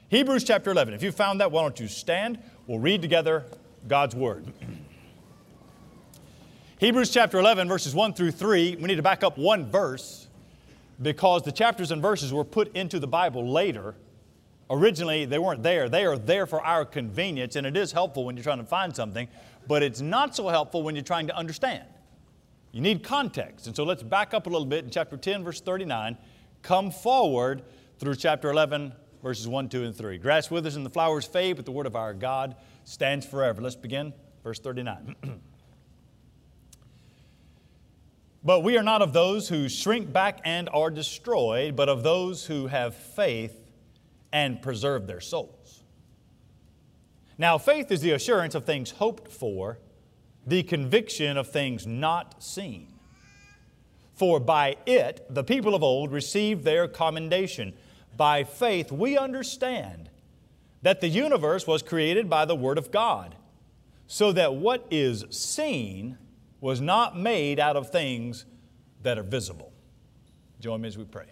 Hebrews chapter 11. If you found that, why don't you stand? We'll read together God's Word. Hebrews chapter 11, verses 1 through 3. We need to back up one verse because the chapters and verses were put into the Bible later. Originally, they weren't there. They are there for our convenience, and it is helpful when you're trying to find something, but it's not so helpful when you're trying to understand. You need context. And so let's back up a little bit in chapter 10, verse 39. Come forward through chapter 11, verses 1, 2, and 3. Grass withers and the flowers fade, but the word of our God stands forever. Let's begin. Verse 39. But we are not of those who shrink back and are destroyed, but of those who have faith and preserve their souls. Now, faith is the assurance of things hoped for, the conviction of things not seen. For by it the people of old received their commendation. By faith we understand that the universe was created by the Word of God, so that what is seen was not made out of things that are visible. Join me as we pray.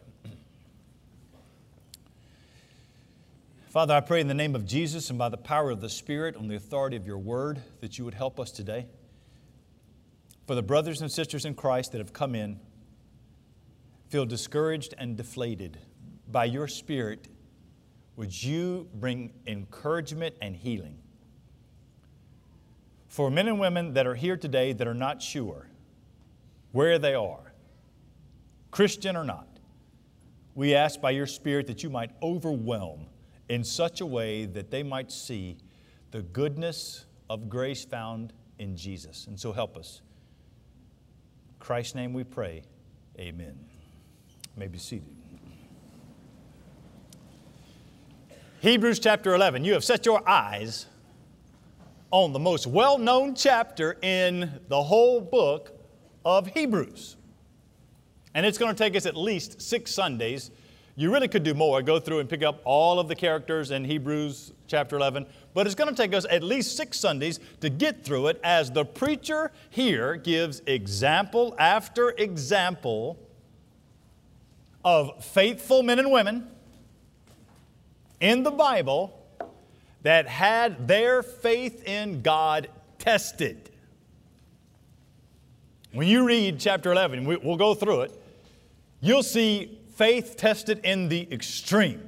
Father, I pray in the name of Jesus and by the power of the Spirit, on the authority of your Word, that you would help us today. For the brothers and sisters in Christ that have come in, feel discouraged and deflated, by your Spirit, would you bring encouragement and healing? For men and women that are here today that are not sure where they are, Christian or not, we ask by your Spirit that you might overwhelm in such a way that they might see the goodness of grace found in Jesus. And so help us. In Christ's name we pray. Amen. You may be seated. Hebrews chapter 11. You have set your eyes on the most well-known chapter in the whole book of Hebrews. And it's going to take us at least 6 Sundays. You really could do more, go through and pick up all of the characters in Hebrews chapter 11. But it's going to take us at least 6 Sundays to get through it as the preacher here gives example after example of faithful men and women in the Bible that had their faith in God tested. When you read chapter 11, we'll go through it, you'll see faith tested in the extreme,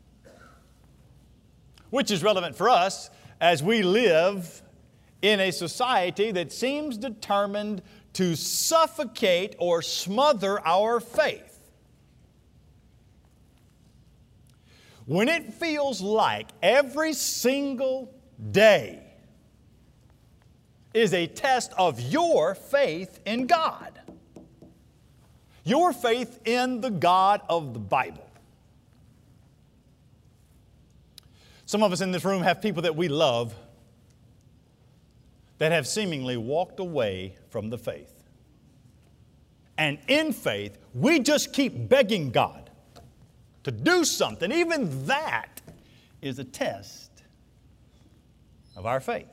which is relevant for us as we live in a society that seems determined to suffocate or smother our faith. When it feels like every single day is a test of your faith in God, your faith in the God of the Bible. Some of us in this room have people that we love that have seemingly walked away from the faith. And in faith, we just keep begging God to do something. Even that is a test of our faith.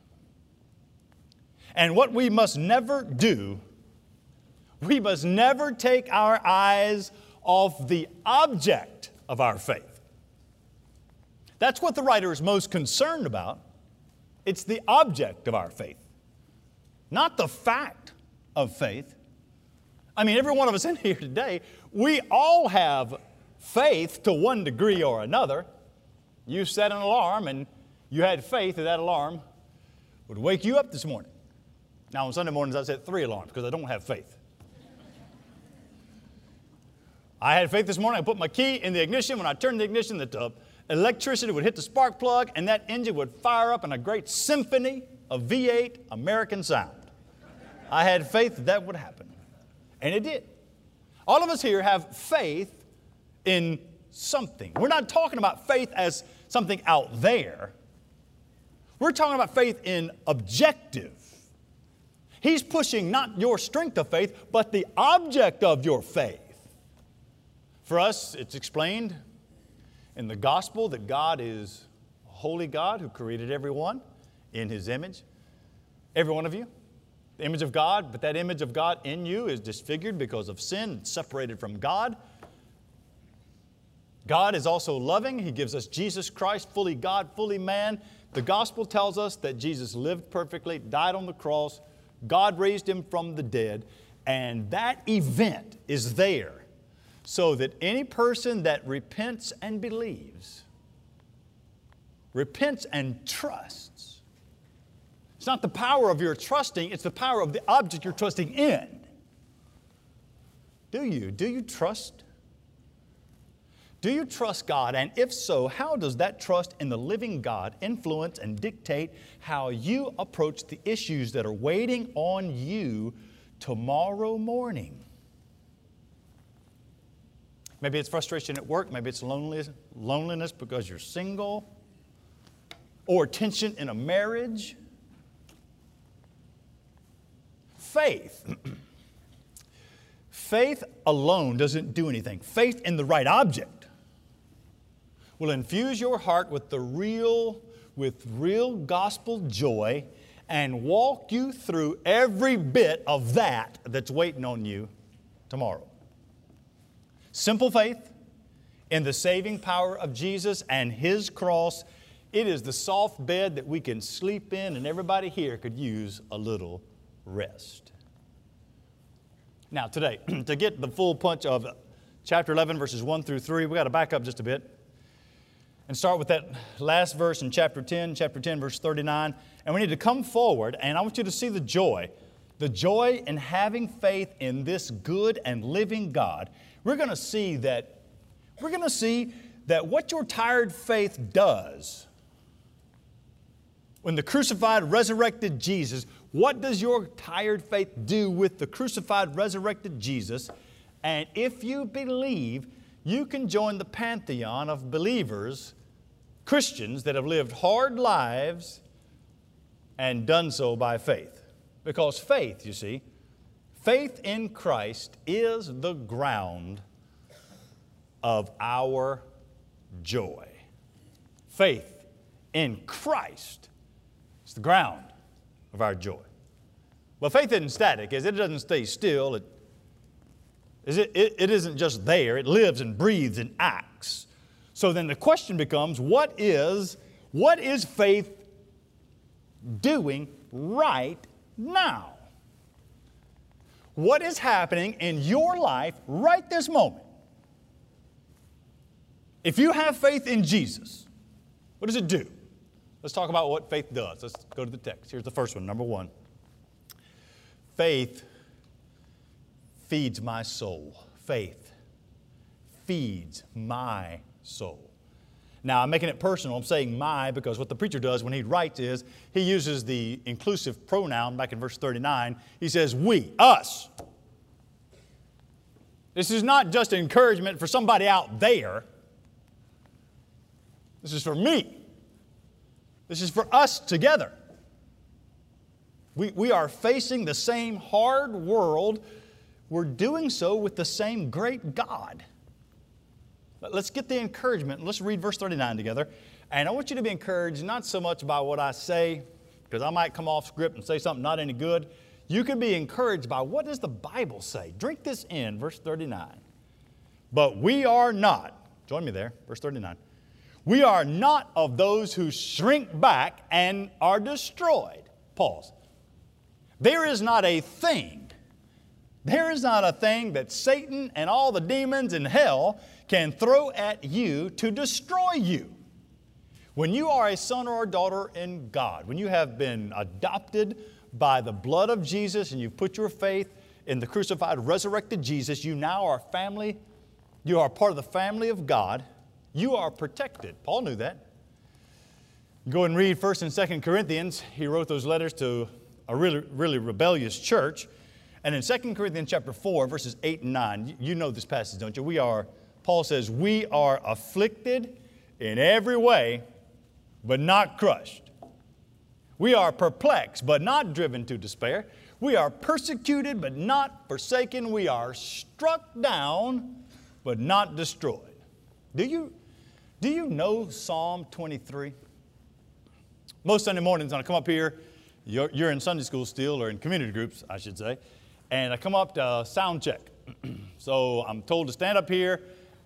And what we must never do, we must never take our eyes off the object of our faith. That's what the writer is most concerned about. It's the object of our faith, not the fact of faith. I mean, every one of us in here today, we all have faith to one degree or another. You set an alarm and you had faith that that alarm would wake you up this morning. Now on Sunday mornings I set 3 alarms because I don't have faith. I had faith this morning. I put my key in the ignition. When I turned the ignition, the electricity would hit the spark plug and that engine would fire up in a great symphony of V8 American sound. I had faith that that would happen. And it did. All of us here have faith in something. We're not talking about faith as something out there. We're talking about faith in objective. He's pushing not your strength of faith, but the object of your faith. For us, it's explained in the gospel that God is a holy God who created everyone in His image. Every one of you. The image of God, but that image of God in you is disfigured because of sin, separated from God. God is also loving. He gives us Jesus Christ, fully God, fully man. The gospel tells us that Jesus lived perfectly, died on the cross. God raised Him from the dead. And that event is there so that any person that repents and believes, repents and trusts. It's not the power of your trusting, it's the power of the object you're trusting in. Do you? Do you trust? Do you trust God? And if so, how does that trust in the living God influence and dictate how you approach the issues that are waiting on you tomorrow morning? Maybe it's frustration at work. Maybe it's loneliness because you're single. Or tension in a marriage. Faith. Faith alone doesn't do anything. Faith in the right object will infuse your heart with real gospel joy and walk you through every bit of that's waiting on you tomorrow. Simple faith in the saving power of Jesus and His cross. It is the soft bed that we can sleep in, and everybody here could use a little rest. Now today, to get the full punch of chapter 11, verses 1 through 3, we've got to back up just a bit and start with that last verse in chapter 10, verse 39. And we need to come forward, and I want you to see the joy in having faith in this good and living God. We're going to see that what your tired faith does when the crucified, resurrected Jesus, what does your tired faith do with the crucified, resurrected Jesus? And if you believe, you can join the pantheon of believers, Christians that have lived hard lives and done so by faith. Because faith, you see, faith in Christ is the ground of our joy. Faith in Christ is the ground of our joy. Well, faith isn't static, is it? It doesn't stay still. It isn't just there. It lives and breathes and acts. So then the question becomes, what is faith doing right now? What is happening in your life right this moment? If you have faith in Jesus, what does it do? Let's talk about what faith does. Let's go to the text. Here's the first one, number 1. Faith feeds my soul. Faith feeds my soul. Now, I'm making it personal. I'm saying my because what the preacher does when he writes is he uses the inclusive pronoun back in verse 39. He says, we, us. This is not just encouragement for somebody out there. This is for me. This is for us together. We are facing the same hard world. We're doing so with the same great God. But let's get the encouragement. Let's read verse 39 together. And I want you to be encouraged not so much by what I say, because I might come off script and say something not any good. You can be encouraged by what does the Bible say. Drink this in, verse 39. But we are not, join me there, verse 39. We are not of those who shrink back and are destroyed. Pause. There is not a thing that Satan and all the demons in hell can throw at you to destroy you. When you are a son or a daughter in God, when you have been adopted by the blood of Jesus and you put your faith in the crucified, resurrected Jesus, you now are family. You are part of the family of God. You are protected. Paul knew that. Go and read 1 and 2 Corinthians. He wrote those letters to a really rebellious church. And in 2 Corinthians chapter 4, verses 8 and 9, you know this passage, don't you? Paul says, we are afflicted in every way, but not crushed. We are perplexed, but not driven to despair. We are persecuted, but not forsaken. We are struck down, but not destroyed. Do you know Psalm 23? Most Sunday mornings when I come up here, you're in Sunday school still, or in community groups, I should say, and I come up to sound check. So I'm told to stand up here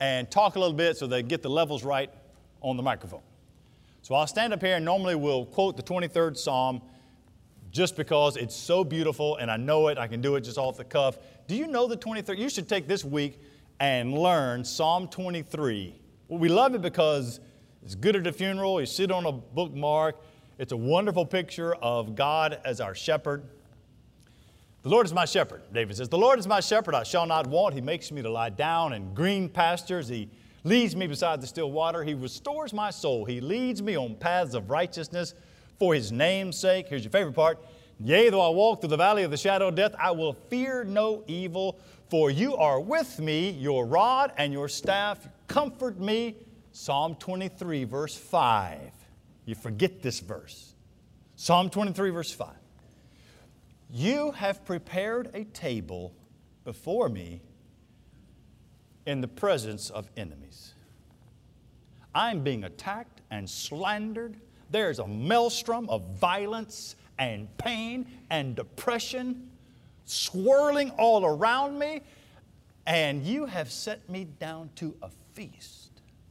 and talk a little bit so they get the levels right on the microphone. So I'll stand up here and normally we'll quote the 23rd Psalm just because it's so beautiful and I know it. I can do it just off the cuff. Do you know the 23rd? You should take this week and learn Psalm 23. Well, we love it because it's good at a funeral. You sit on a bookmark. It's a wonderful picture of God as our shepherd. The Lord is my shepherd, David says. The Lord is my shepherd, I shall not want. He makes me to lie down in green pastures. He leads me beside the still water. He restores my soul. He leads me on paths of righteousness for His name's sake. Here's your favorite part. Yea, though I walk through the valley of the shadow of death, I will fear no evil, for you are with me. Your rod and your staff comfort me. Psalm 23, verse 5. You forget this verse. Psalm 23, verse 5. You have prepared a table before me in the presence of enemies. I'm being attacked and slandered. There's a maelstrom of violence and pain and depression swirling all around me, and you have set me down to a feast.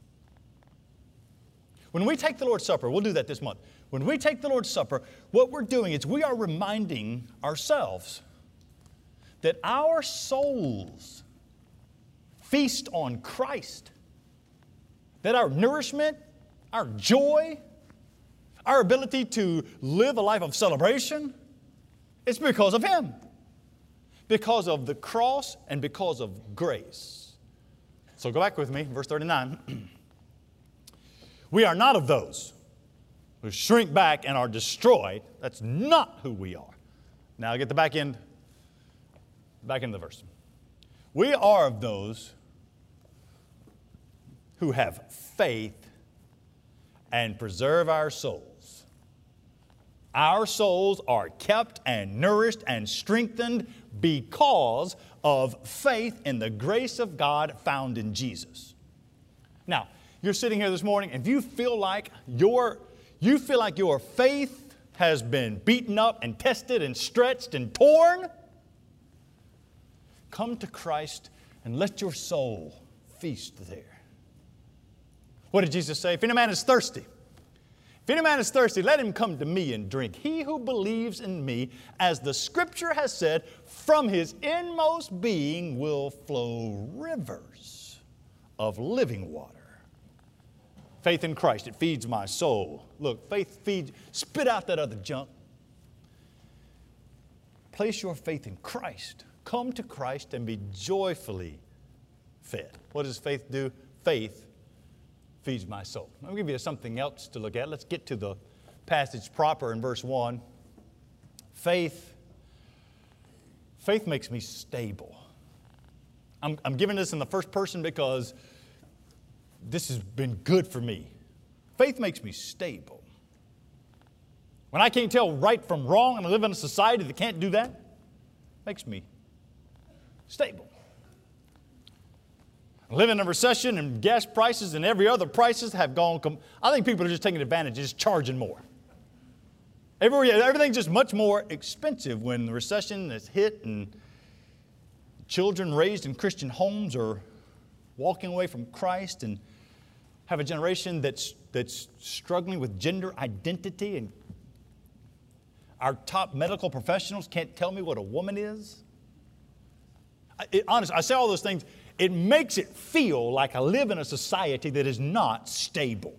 When we take the Lord's Supper, we'll do that this month. When we take the Lord's Supper, what we're doing is we are reminding ourselves that our souls feast on Christ, that our nourishment, our joy, our ability to live a life of celebration, it's because of Him, because of the cross and because of grace. So go back with me, verse 39. We are not of those who shrink back and are destroyed. That's not who we are. Now get the back end of the verse. We are of those who have faith and preserve our souls. Our souls are kept and nourished and strengthened because of faith in the grace of God found in Jesus. Now, you're sitting here this morning and if you feel like your faith has been beaten up and tested and stretched and torn, come to Christ and let your soul feast there. What did Jesus say? If any man is thirsty, let him come to me and drink. He who believes in me, as the Scripture has said, from his inmost being will flow rivers of living water. Faith in Christ, it feeds my soul. Look, faith feeds, spit out that other junk. Place your faith in Christ. Come to Christ and be joyfully fed. What does faith do? Faith feeds my soul. I'll give you something else to look at. Let's get to the passage proper in verse 1. Faith makes me stable. I'm giving this in the first person because this has been good for me. Faith makes me stable. When I can't tell right from wrong and I live in a society that can't do that, it makes me stable. I live in a recession and gas prices and every other prices have gone. I think people are just taking advantage, just charging more. Everything's just much more expensive when the recession has hit and children raised in Christian homes are walking away from Christ and have a generation that's struggling with gender identity, and our top medical professionals can't tell me what a woman is. Honestly, I say all those things. It makes it feel like I live in a society that is not stable.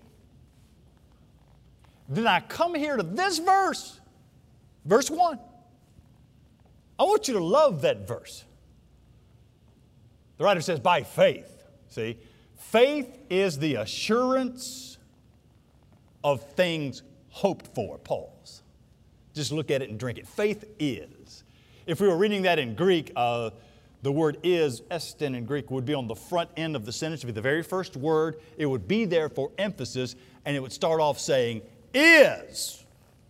Then I come here to this verse, verse 1. I want you to love that verse. The writer says, by faith. See, faith is the assurance of things hoped for, Paul's. Just look at it and drink it. Faith is. If we were reading that in Greek, the word is, estin in Greek, would be on the front end of the sentence. It would be the very first word. It would be there for emphasis, and it would start off saying, is.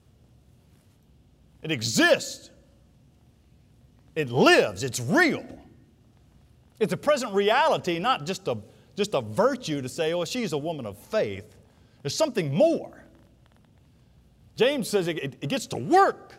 It exists. It lives. It's real. It's a present reality, not just a virtue to say, oh, she's a woman of faith. There's something more. James says it gets to work.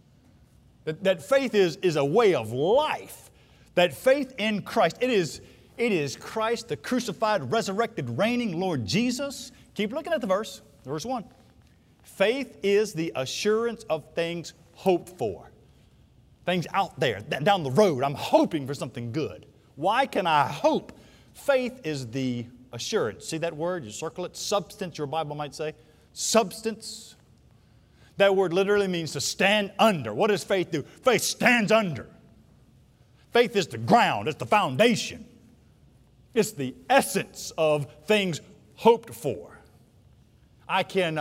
That faith is a way of life. That faith in Christ, it It is Christ, the crucified, resurrected, reigning Lord Jesus. Keep looking at the verse, verse 1. Faith is the assurance of things hoped for. Things out there, down the road. I'm hoping for something good. Why can I hope? Faith is the assurance. See that word? You circle it. Substance, your Bible might say. Substance. That word literally means to stand under. What does faith do? Faith stands under. Faith is the ground. It's the foundation. It's the essence of things hoped for. I can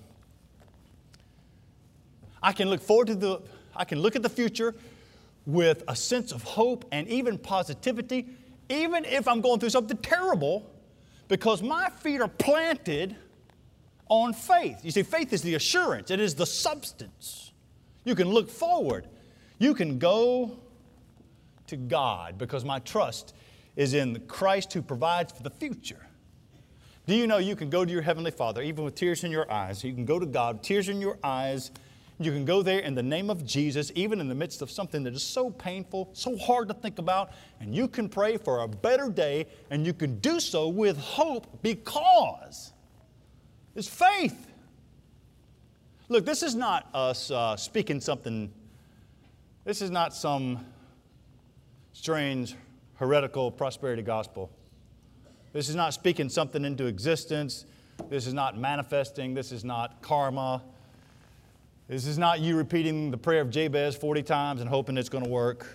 look forward to I can look at the future with a sense of hope and even positivity, even if I'm going through something terrible, because my feet are planted on faith. You see, faith is the assurance. It is the substance. You can look forward. You can go to God because my trust is in Christ who provides for the future. Do you know you can go to your Heavenly Father even with tears in your eyes? You can go to God, tears in your eyes. You can go there in the name of Jesus, even in the midst of something that is so painful, so hard to think about, and you can pray for a better day, and you can do so with hope because it's faith. Look, this is not us speaking something. This is not some strange, heretical prosperity gospel. This is not speaking something into existence. This is not manifesting. This is not karma. This is not you repeating the prayer of Jabez 40 times and hoping it's going to work.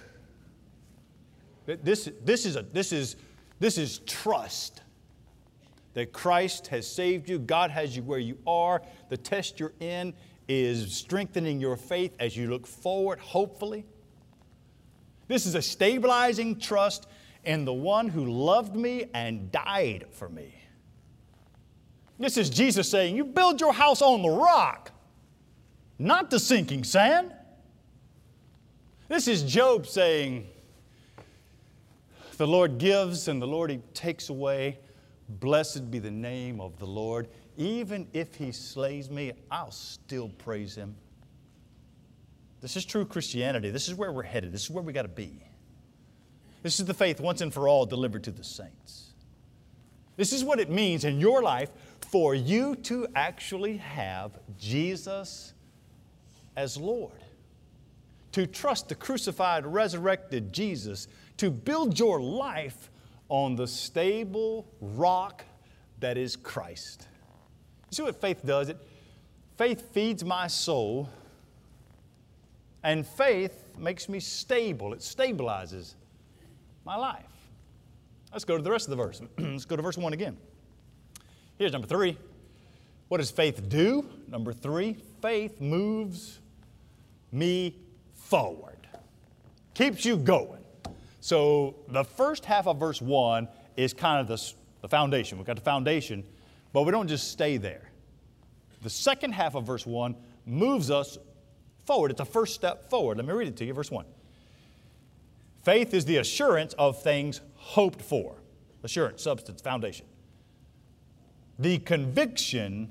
This is trust that Christ has saved you. God has you where you are. The test you're in is strengthening your faith as you look forward, hopefully. This is a stabilizing trust in the one who loved me and died for me. This is Jesus saying, you build your house on the rock, not the sinking sand. This is Job saying, the Lord gives and the Lord He takes away. Blessed be the name of the Lord. Even if He slays me, I'll still praise Him. This is true Christianity. This is where we're headed. This is where we got to be. This is the faith once and for all delivered to the saints. This is what it means in your life for you to actually have Jesus as Lord. To trust the crucified, resurrected Jesus. To build your life on the stable rock that is Christ. You see what faith does? Faith feeds my soul, and faith makes me stable. It stabilizes my life. Let's go to the rest of the verse. Let's go to verse 1 again. Here's number 3. What does faith do? Number 3, faith moves me forward. Keeps you going. So the first half of verse 1 is kind of the foundation. We've got the foundation, but we don't just stay there. The second half of verse 1 moves us forward. It's a first step forward. Let me read it to you, verse 1. Faith is the assurance of things hoped for. Assurance, substance, foundation. The conviction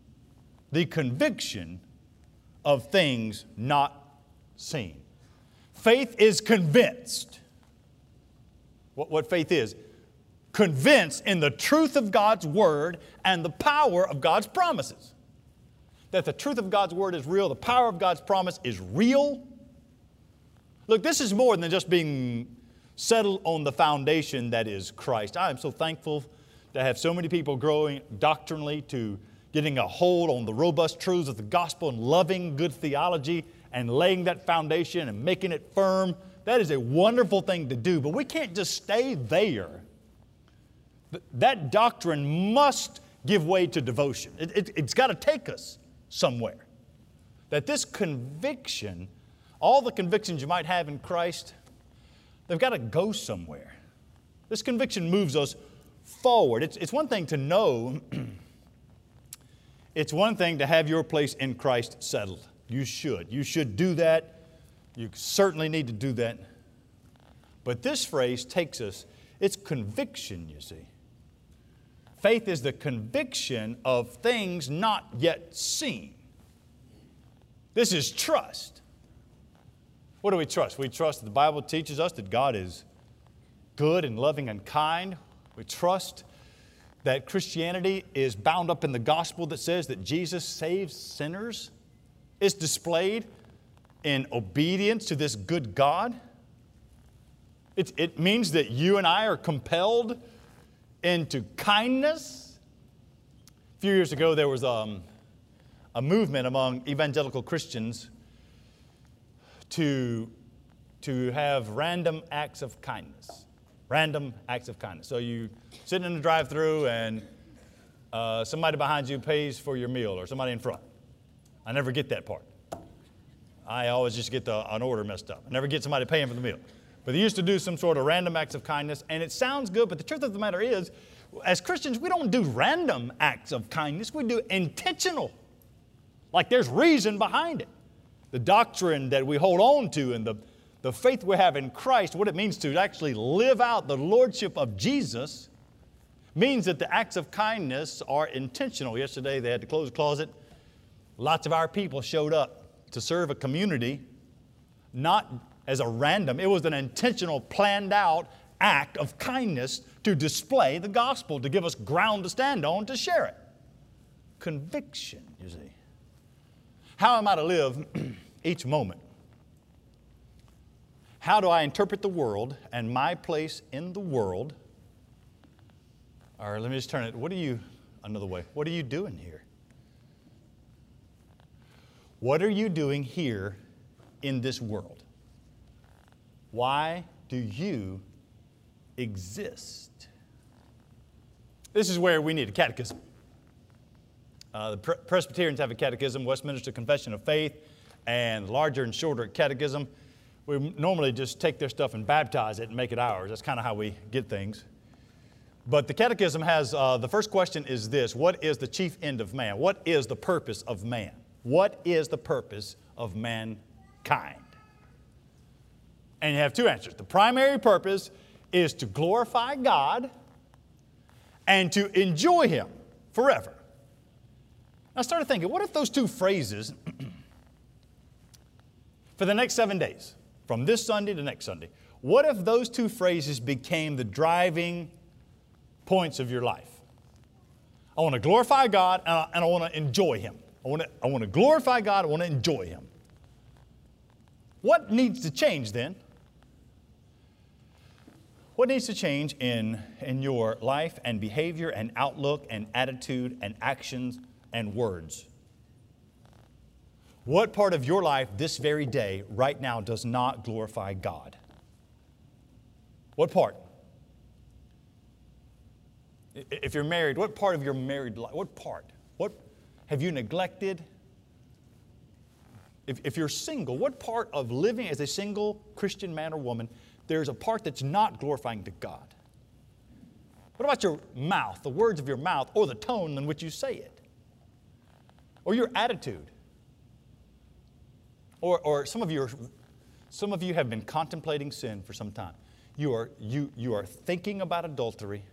of things not seen. Faith is convinced. What faith is? Convinced in the truth of God's Word and the power of God's promises. That the truth of God's Word is real, the power of God's promise is real. Look, this is more than just being settled on the foundation that is Christ. I am so thankful to have so many people growing doctrinally, to getting a hold on the robust truths of the gospel and loving good theology and laying that foundation and making it firm. That is a wonderful thing to do, but we can't just stay there. That doctrine must give way to devotion. It's got to take us somewhere. That this conviction, all the convictions you might have in Christ, they've got to go somewhere. This conviction moves us forward. It's one thing to know. It's one thing to have your place in Christ settled. You should. You should do that. You certainly need to do that. But this phrase takes us, it's conviction, you see. Faith is the conviction of things not yet seen. This is trust. What do we trust? We trust that the Bible teaches us that God is good and loving and kind. We trust that Christianity is bound up in the gospel that says that Jesus saves sinners. It's displayed in obedience to this good God. It means that you and I are compelled into kindness. A few years ago, there was a movement among evangelical Christians to have random acts of kindness. Random acts of kindness. So you sitting in the drive-thru and somebody behind you pays for your meal, or somebody in front. I never get that part. I always just get an order messed up. I never get somebody paying for the meal. But they used to do some sort of random acts of kindness, and it sounds good, but the truth of the matter is, as Christians, we don't do random acts of kindness. We do intentional. Like there's reason behind it. The doctrine that we hold on to and the faith we have in Christ, what it means to actually live out the lordship of Jesus, means that the acts of kindness are intentional. Yesterday they had to close the closet. Lots of our people showed up to serve a community, not as a random. It was an intentional, planned out act of kindness to display the gospel, to give us ground to stand on, to share it. Conviction, you see. How am I to live each moment? How do I interpret the world and my place in the world? Or let me just turn it, another way, what are you doing here? What are you doing here in this world? Why do you exist? This is where we need a catechism. The Presbyterians have a catechism, Westminster Confession of Faith, and larger and shorter catechism. We normally just take their stuff and baptize it and make it ours. That's kind of how we get things. But the catechism has, the first question is this: what is the chief end of man? What is the purpose of man? What is the purpose of mankind? And you have two answers. The primary purpose is to glorify God and to enjoy Him forever. I started thinking, what if those two phrases for the next 7 days, from this Sunday to next Sunday, what if those two phrases became the driving points of your life? I want to glorify God and I want to enjoy Him. I want to glorify God, I want to enjoy Him. What needs to change then? What needs to change in your life and behavior and outlook and attitude and actions and words? What part of your life this very day, right now, does not glorify God? What part? If you're married, what part of your married life, what part? What have you neglected? If you're single, what part of living as a single Christian man or woman, there's a part that's not glorifying to God? What about your mouth, the words of your mouth, or the tone in which you say it? Or your attitude? Or some of you have been contemplating sin for some time. You are thinking about adultery.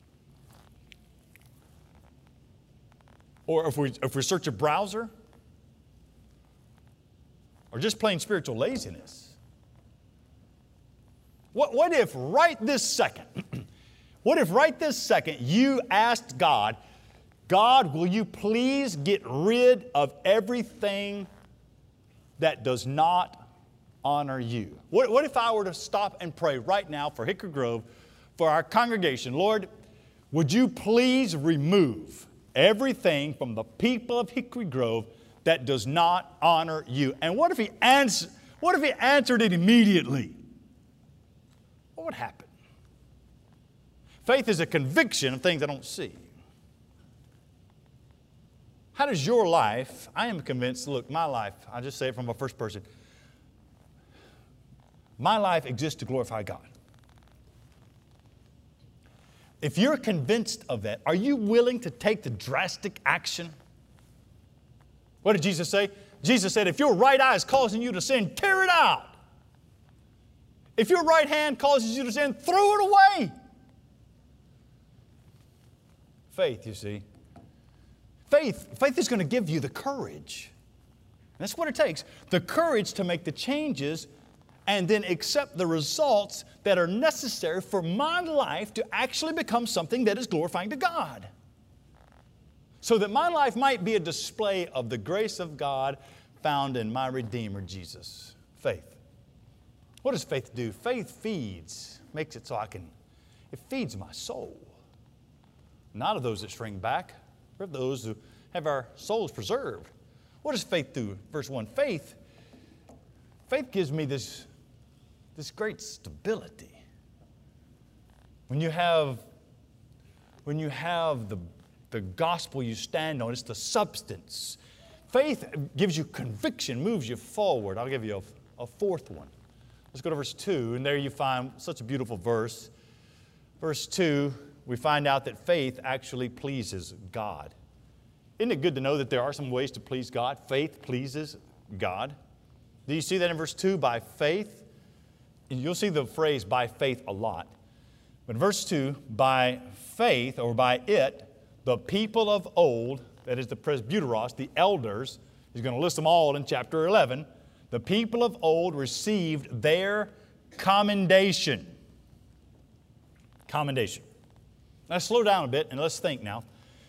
Or if we search a browser, or just plain spiritual laziness. What if right this second, you asked God, God, will you please get rid of everything that does not honor you? What if I were to stop and pray right now for Hickory Grove, for our congregation? Lord, would you please remove everything from the people of Hickory Grove that does not honor you? And what if He answered it immediately? What would happen? Faith is a conviction of things I don't see. How does your life, I am convinced, look, my life, I just say it from a first person, my life exists to glorify God. If you're convinced of that, are you willing to take the drastic action? What did Jesus say? Jesus said, if your right eye is causing you to sin, tear it out. If your right hand causes you to sin, throw it away. Faith, you see. Faith is going to give you the courage. That's what it takes. The courage to make the changes and then accept the results that are necessary for my life to actually become something that is glorifying to God. So that my life might be a display of the grace of God found in my Redeemer, Jesus. Faith. What does faith do? Faith feeds, makes it so it feeds my soul. Not of those that shrink back, but of those who have our souls preserved. What does faith do? Verse 1, faith gives me this great stability. When you have the gospel you stand on, it's the substance. Faith gives you conviction, moves you forward. I'll give you a fourth one. Let's go to verse 2, and there you find such a beautiful verse. Verse 2, we find out that faith actually pleases God. Isn't it good to know that there are some ways to please God? Faith pleases God. Do you see that in verse 2? By faith. And you'll see the phrase by faith a lot. But verse 2, by faith, or by it, the people of old, that is the presbyteros, the elders, he's going to list them all in chapter 11, the people of old received their commendation. Commendation. Now slow down a bit and let's think now.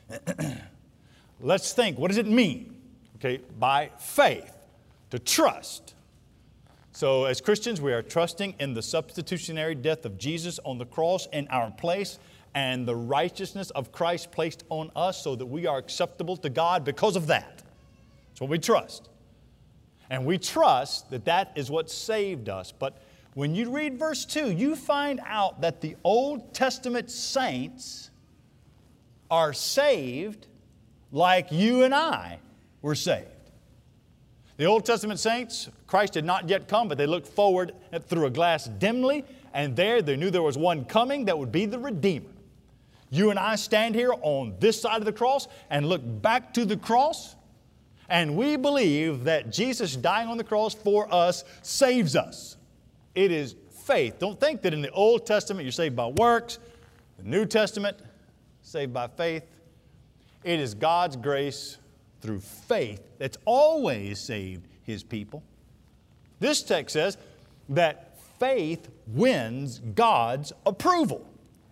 Let's think, what does it mean? Okay, by faith, to trust. So as Christians, we are trusting in the substitutionary death of Jesus on the cross in our place and the righteousness of Christ placed on us so that we are acceptable to God because of that. That's what we trust. And we trust that that is what saved us. But when you read verse 2, you find out that the Old Testament saints are saved like you and I were saved. The Old Testament saints, Christ had not yet come, but they looked forward through a glass dimly, and there they knew there was one coming that would be the Redeemer. You and I stand here on this side of the cross and look back to the cross, and we believe that Jesus dying on the cross for us saves us. It is faith. Don't think that in the Old Testament you're saved by works. The New Testament, saved by faith. It is God's grace through faith that's always saved His people. This text says that faith wins God's approval.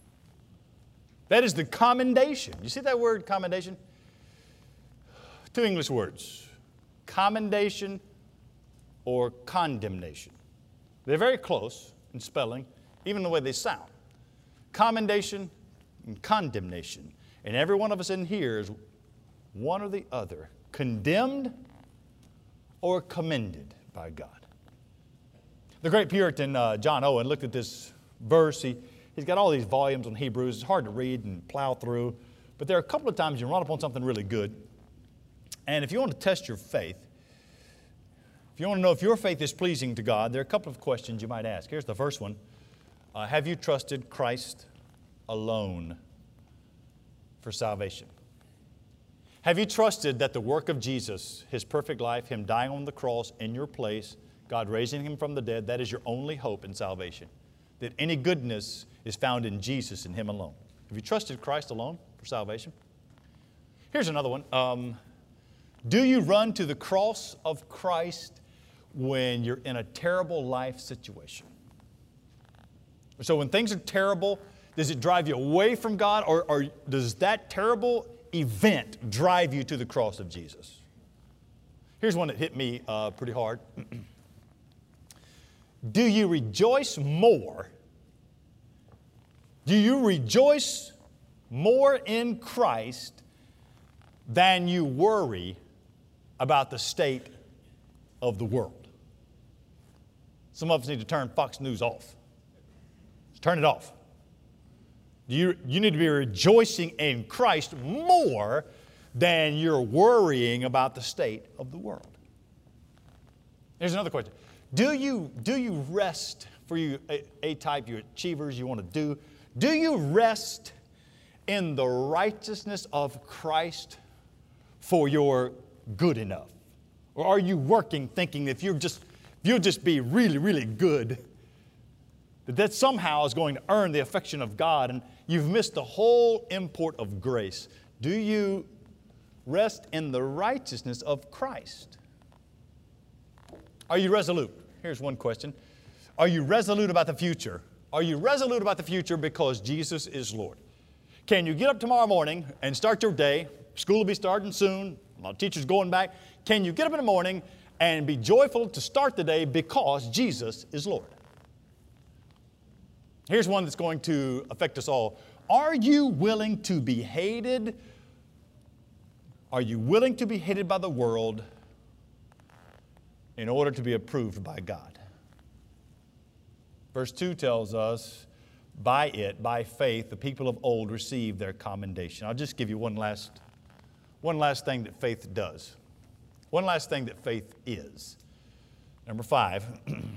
That is the commendation. You see that word, commendation? Two English words, commendation or condemnation. They're very close in spelling, even the way they sound. Commendation and condemnation. And every one of us in here is one or the other, condemned or commended by God. The great Puritan John Owen looked at this verse. He's got all these volumes on Hebrews. It's hard to read and plow through. But there are a couple of times you run upon something really good. And if you want to test your faith, if you want to know if your faith is pleasing to God, there are a couple of questions you might ask. Here's the first one. Have you trusted Christ alone for salvation? Have you trusted that the work of Jesus, His perfect life, Him dying on the cross in your place, God raising Him from the dead, that is your only hope in salvation? That any goodness is found in Jesus and Him alone. Have you trusted Christ alone for salvation? Here's another one. Do you run to the cross of Christ when you're in a terrible life situation? So when things are terrible, does it drive you away from God, or does that terrible event drive you to the cross of Jesus? Here's one that hit me pretty hard. Do you rejoice more? Do you rejoice more in Christ than you worry about the state of the world? Some of us need to turn Fox News off. Just turn it off. You need to be rejoicing in Christ more than you're worrying about the state of the world. Here's another question. Do you rest, for you A-type, you achievers, you want to do you rest in the righteousness of Christ for your good enough? Or are you working thinking if you'll just be really, really good, that somehow is going to earn the affection of God, and you've missed the whole import of grace? Do you rest in the righteousness of Christ? Are you resolute? Here's one question. Are you resolute about the future? Are you resolute about the future because Jesus is Lord? Can you get up tomorrow morning and start your day? School will be starting soon. A lot of teachers going back. Can you get up in the morning and be joyful to start the day because Jesus is Lord? Here's one that's going to affect us all. Are you willing to be hated? Are you willing to be hated by the world in order to be approved by God? Verse 2 tells us, by it, by faith, the people of old received their commendation. I'll just give you one last thing that faith does. One last thing that faith is. Number 5,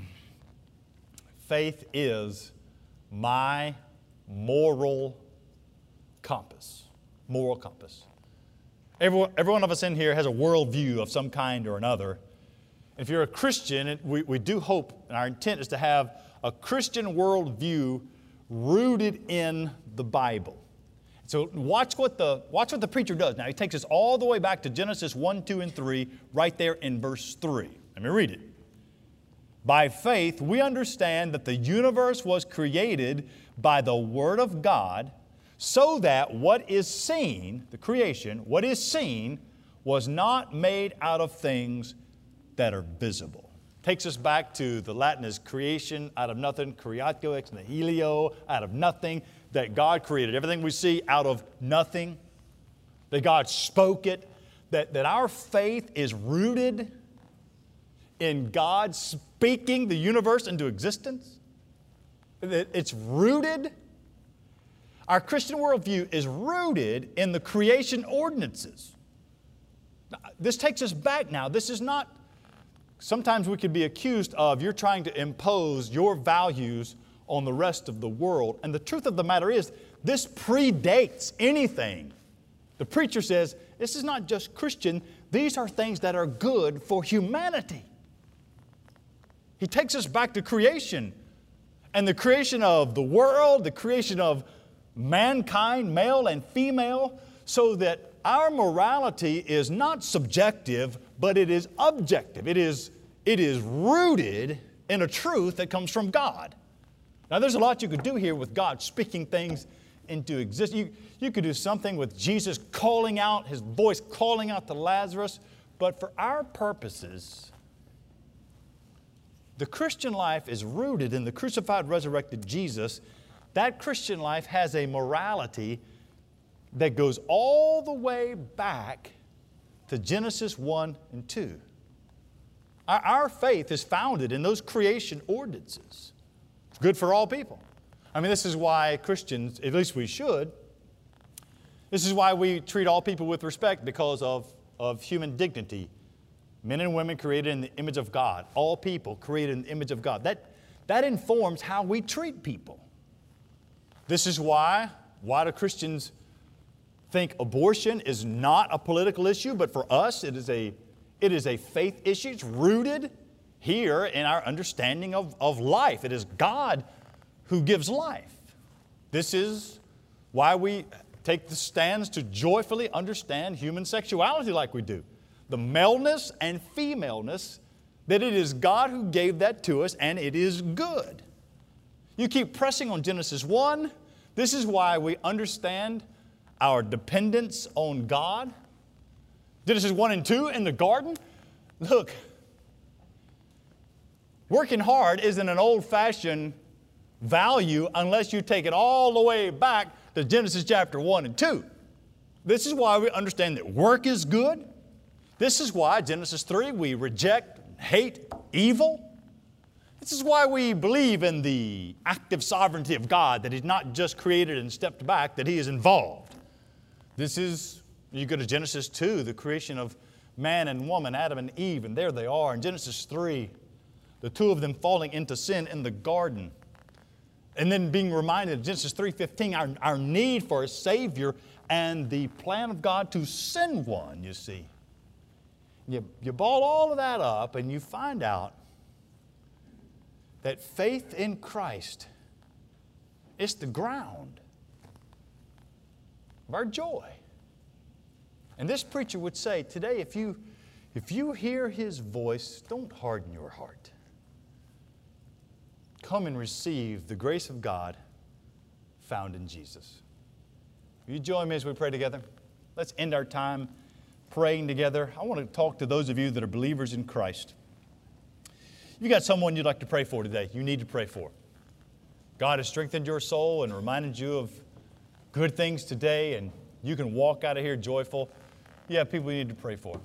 faith is my moral compass. Moral compass. Every one of us in here has a worldview of some kind or another. If you're a Christian, we do hope, and our intent is to have a Christian worldview rooted in the Bible. So watch what the preacher does. Now he takes us all the way back to Genesis 1, 2, and 3, right there in verse 3. Let me read it. By faith, we understand that the universe was created by the Word of God, so that what is seen, the creation, what is seen, was not made out of things that are visible. Takes us back to the Latin is creation out of nothing, creatio ex nihilo, out of nothing, that God created everything we see out of nothing, that God spoke it, that our faith is rooted in God speaking the universe into existence. It's rooted. Our Christian worldview is rooted in the creation ordinances. This takes us back now. This is not, sometimes we could be accused of you're trying to impose your values on the rest of the world. And the truth of the matter is, this predates anything. The preacher says, this is not just Christian, these are things that are good for humanity. He takes us back to creation and the creation of the world, the creation of mankind, male and female, so that our morality is not subjective, but it is objective. It is rooted in a truth that comes from God. Now, there's a lot you could do here with God speaking things into existence. You could do something with Jesus calling out, His voice calling out to Lazarus, but for our purposes, the Christian life is rooted in the crucified, resurrected Jesus. That Christian life has a morality that goes all the way back to Genesis 1 and 2. Our faith is founded in those creation ordinances. It's good for all people. I mean, this is why Christians, at least we should, this is why we treat all people with respect, because of human dignity. Men and women created in the image of God. All people created in the image of God. That informs how we treat people. This is why do Christians think abortion is not a political issue, but for us it is a faith issue. It's rooted here in our understanding of life. It is God who gives life. This is why we take the stands to joyfully understand human sexuality like we do. The maleness and femaleness, that it is God who gave that to us and it is good. You keep pressing on Genesis 1. This is why we understand our dependence on God. Genesis 1 and 2 in the garden. Look, working hard isn't an old-fashioned value unless you take it all the way back to Genesis chapter 1 and 2. This is why we understand that work is good. This is why, Genesis 3, we reject, hate evil. This is why we believe in the active sovereignty of God, that He's not just created and stepped back, that He is involved. This is, you go to Genesis 2, the creation of man and woman, Adam and Eve, and there they are. In Genesis 3, the two of them falling into sin in the garden. And then being reminded in Genesis 3:15, our need for a Savior and the plan of God to send one, you see. You ball all of that up and you find out that faith in Christ is the ground of our joy. And this preacher would say today, if you hear His voice, don't harden your heart. come and receive the grace of God found in Jesus. Will you join me as we pray together? Let's end our time praying together. I want to talk to those of you that are believers in Christ. You got someone you'd like to pray for today, you need to pray for. God has strengthened your soul and reminded you of good things today, and you can walk out of here joyful. You have people you need to pray for.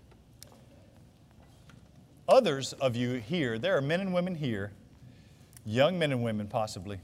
Others of you here, there are men and women here, young men and women possibly,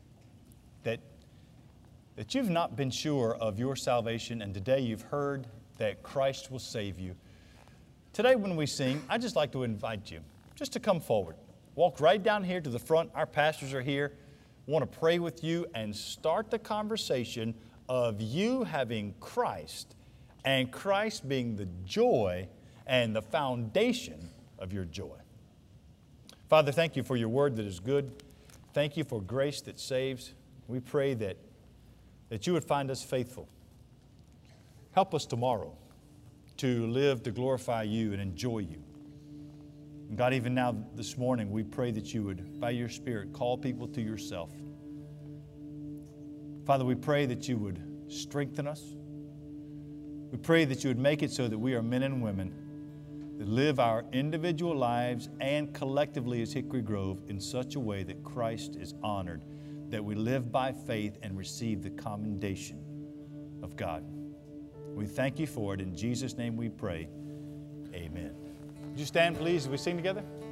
that you've not been sure of your salvation, and today you've heard that Christ will save you. Today when we sing, I'd just like to invite you just to come forward. Walk right down here to the front. Our pastors are here. I want to pray with you and start the conversation of you having Christ and Christ being the joy and the foundation of your joy. Father, thank you for your word that is good. Thank you for grace that saves. We pray that you would find us faithful. Help us tomorrow to live to glorify you and enjoy you. And God, even now this morning, we pray that you would, by your Spirit, call people to yourself. Father, we pray that you would strengthen us. We pray that you would make it so that we are men and women that live our individual lives and collectively as Hickory Grove in such a way that Christ is honored, that we live by faith and receive the commendation of God. We thank you for it. In Jesus' name we pray. Amen. Would you stand, please, as we sing together?